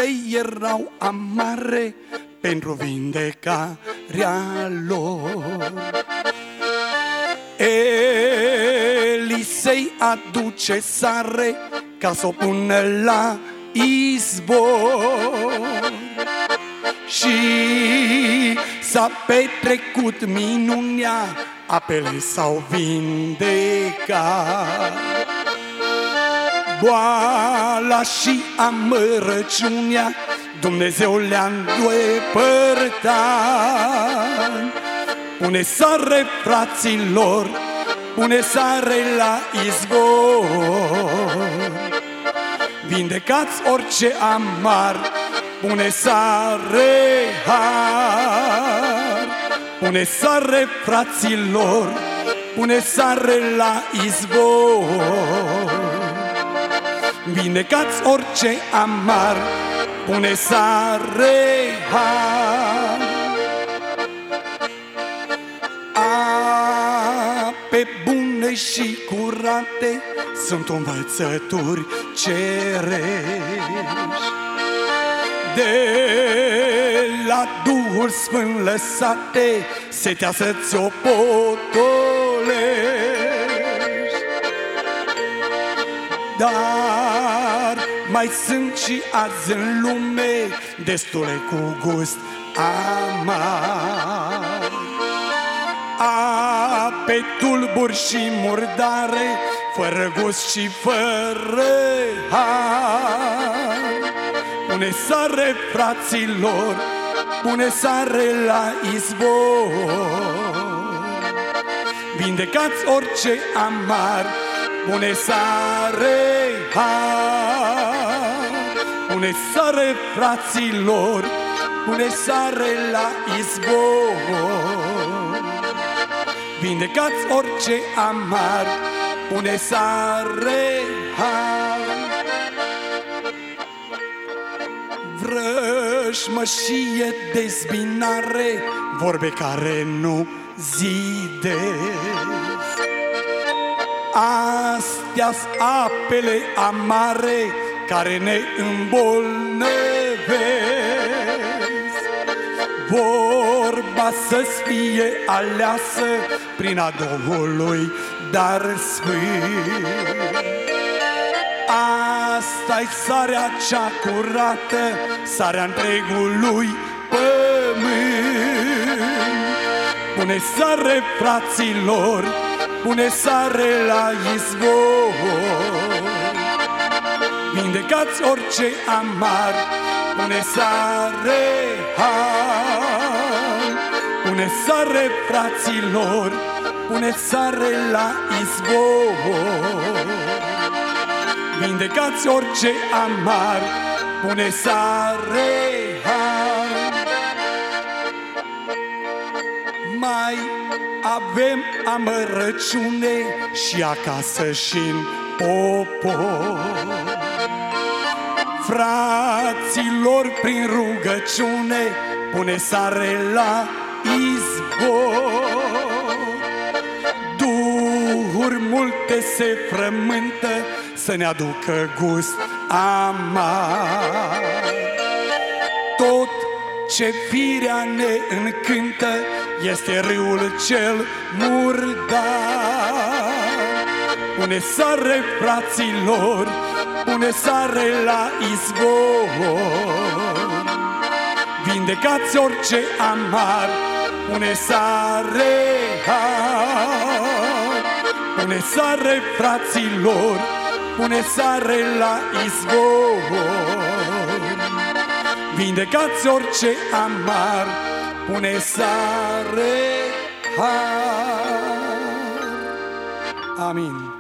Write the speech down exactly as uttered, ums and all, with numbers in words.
mei erau amare pentru vindecarea lor. Elisei aduce sare ca s-o pună la izvor și s-a petrecut minunea, apele s-au vindecat. Boala și amărăciunea Dumnezeu le-a îndepărtat. Pune sare, fraților, pune sare la izvor. Vindecați orice amar, pune sare, har. Pune sare, fraților, pune sare la izvor. Vindecați orice amar, pune sare, har. Ape bune și curate sunt învățături cerești, de la Duhul Sfânt lăsate, setea să-ți o potolești. Dar mai sunt și azi în lume destule cu gust amar, ape tulburi și murdare, fără gust și fără har. Pune sare, fraților, pune sare la izvor. Vindecați orice amar, pune sare, har. Pune sare, fraților, pune sare la izvor. Vindecați orice amar, pune sare, har. Vrăjmășie, dezbinare, vorbe care nu zidesc. Astea-s apele amare care ne îmbolnăvesc. Vorba să-ți fie aleasă prin a Duhului dar sfânt. Asta-i sarea cea curată, sarea întregului pământ. Pune sare, fraților, pune sare la izvor. Vindecați orice amar, pune sare, har. Pune sare, fraților, pune sare la izvor. Vindecați orice amar, pune sare, har. Mai avem amărăciune și acasă și-n popor. Fraților, prin rugăciune, pune sare la izvor. Duhuri multe se frământă să ne aducă gust amar. Tot ce firea ne încântă este râul cel murdar. Pune sare, fraților, pune sare la izvor. Vindecați orice amar, pune sare, har. Pune sare, fraților, pune sare la izvor. Vindecați orice amar, pune sare, har. Amin.